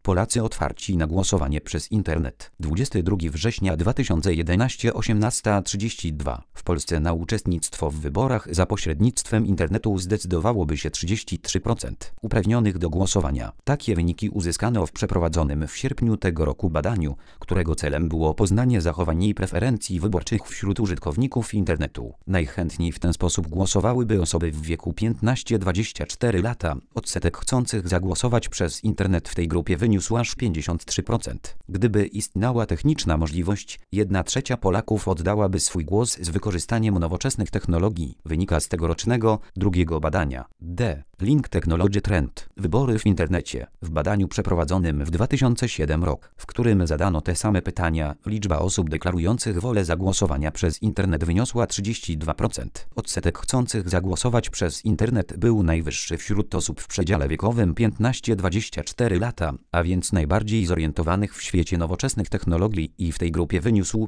Polacy otwarci na głosowanie przez internet. 22 września 2011, 18:32. W Polsce na uczestnictwo w wyborach za pośrednictwem internetu zdecydowałoby się 33% uprawnionych do głosowania. Takie wyniki uzyskano w przeprowadzonym w sierpniu tego roku badaniu, którego celem było poznanie zachowań i preferencji wyborczych wśród użytkowników internetu. Najchętniej w ten sposób głosowałyby osoby w wieku 15-24 lata. Odsetek chcących zagłosować przez internet w tej grupie wyniósł aż 53%. Gdyby istniała techniczna możliwość, 1/3 Polaków oddałaby swój głos z wykorzystaniem nowoczesnych technologii, wynika z tegorocznego drugiego badania. Link Technology Trend. Wybory w internecie. W badaniu przeprowadzonym w 2007 roku, w którym zadano te same pytania, liczba osób deklarujących wolę zagłosowania przez internet wyniosła 32%. Odsetek chcących zagłosować przez internet był najwyższy wśród osób w przedziale wiekowym 15-24 lata, a więc najbardziej zorientowanych w świecie nowoczesnych technologii, i w tej grupie wyniósł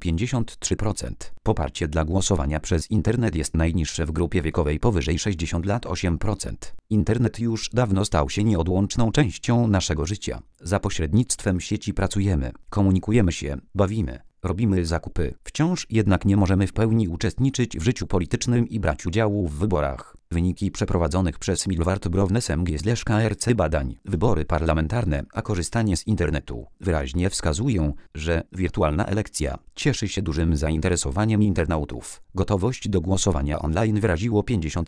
53%. Poparcie dla głosowania przez internet jest najniższe w grupie wiekowej powyżej 60 lat 8%. Internet już dawno stał się nieodłączną częścią naszego życia. Za pośrednictwem sieci pracujemy, komunikujemy się, bawimy, robimy zakupy. Wciąż jednak nie możemy w pełni uczestniczyć w życiu politycznym i brać udziału w wyborach. Wyniki przeprowadzonych przez Milward Browne KRC badań, wybory parlamentarne, a korzystanie z internetu wyraźnie wskazują, że wirtualna elekcja cieszy się dużym zainteresowaniem internautów. Gotowość do głosowania online wyraziło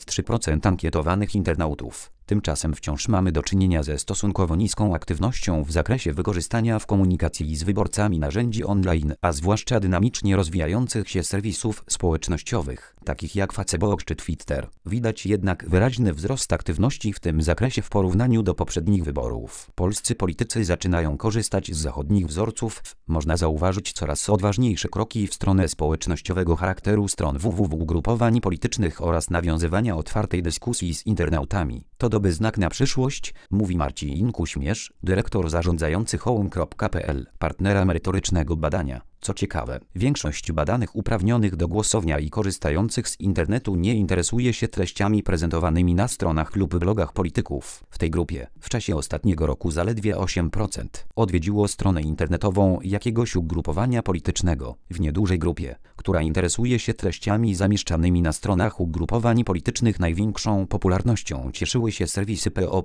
53% ankietowanych internautów. Tymczasem wciąż mamy do czynienia ze stosunkowo niską aktywnością w zakresie wykorzystania w komunikacji z wyborcami narzędzi online, a zwłaszcza dynamicznie rozwijających się serwisów społecznościowych, takich jak Facebook czy Twitter. Widać jednak wyraźny wzrost aktywności w tym zakresie w porównaniu do poprzednich wyborów. Polscy politycy zaczynają korzystać z zachodnich wzorców. Można zauważyć coraz odważniejsze kroki w stronę społecznościowego charakteru stron ugrupowań politycznych oraz nawiązywania otwartej dyskusji z internautami. To dobry znak na przyszłość, mówi Marcin Kuśmierz, dyrektor zarządzający Home.pl, partnera merytorycznego badania. Co ciekawe, większość badanych uprawnionych do głosowania i korzystających z internetu nie interesuje się treściami prezentowanymi na stronach lub blogach polityków. W tej grupie w czasie ostatniego roku zaledwie 8% odwiedziło stronę internetową jakiegoś ugrupowania politycznego. W niedużej grupie, która interesuje się treściami zamieszczanymi na stronach ugrupowań politycznych, największą popularnością cieszyły się serwisy PO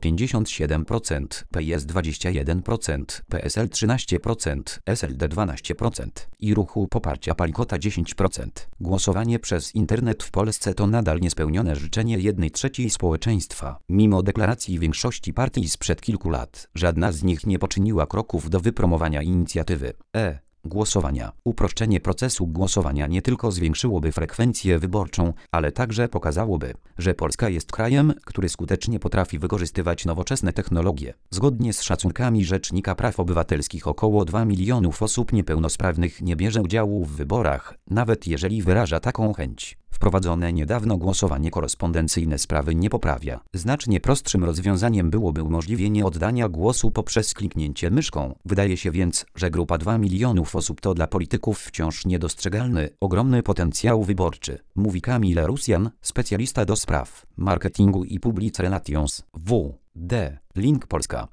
57%, PiS 21%, PSL 13%, SLD 12%. I ruchu poparcia Palikota 10%. Głosowanie przez internet w Polsce to nadal niespełnione życzenie 1/3 społeczeństwa. Mimo deklaracji większości partii sprzed kilku lat, żadna z nich nie poczyniła kroków do wypromowania inicjatywy głosowania. Uproszczenie procesu głosowania nie tylko zwiększyłoby frekwencję wyborczą, ale także pokazałoby, że Polska jest krajem, który skutecznie potrafi wykorzystywać nowoczesne technologie. Zgodnie z szacunkami Rzecznika Praw Obywatelskich około 2 milionów osób niepełnosprawnych nie bierze udziału w wyborach, nawet jeżeli wyraża taką chęć. Wprowadzone niedawno głosowanie korespondencyjne sprawy nie poprawia. Znacznie prostszym rozwiązaniem byłoby umożliwienie oddania głosu poprzez kliknięcie myszką. Wydaje się więc, że grupa 2 milionów osób to dla polityków wciąż niedostrzegalny, ogromny potencjał wyborczy, mówi Kamil Rusjan, specjalista do spraw marketingu i public relations. Link Polska.